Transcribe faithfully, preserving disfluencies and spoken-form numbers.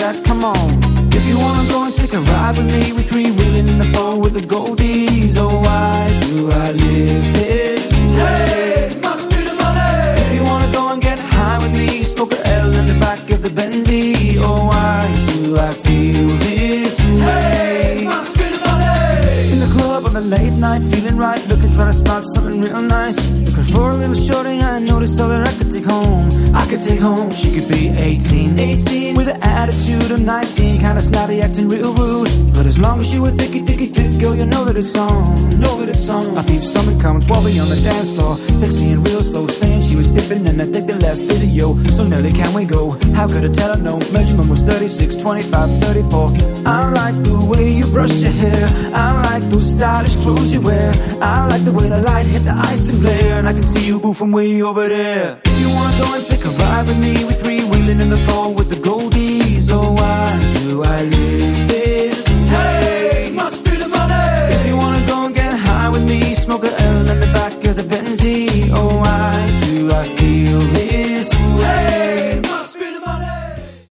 that, come on. If you wanna go and take a ride with me, we're three-wheeling in the four with the goldies. Oh, why do I live this way? Hey, must be the money. If you wanna go and get high with me, smoke a L in the back of the Benzie. Oh, why do I feel this way? Hey, must be the money. In the club on the late night, feeling right, looking, trying to start something real nice. Looking for a little shorty, I noticed all that I could take home. I could take home, she could be eighteen, eighteen with an attitude of nineteen, kinda snotty, acting real rude. But as long as you were thicky, thicky, thick, girl, you know that it's on, know that it's on. I peeped something coming swabby on the dance floor, sexy and real slow, saying she was dipping, and I think the last video. So Nelly, can we go? How could I tell her no? Measurement was thirty-six, twenty-five, thirty-four. I like the way you brush your hair, I like those stylish clothes you wear, I like the way the light hit the ice and glare, and I can see you boo from way over there. If you wanna go and take a ride with me, we three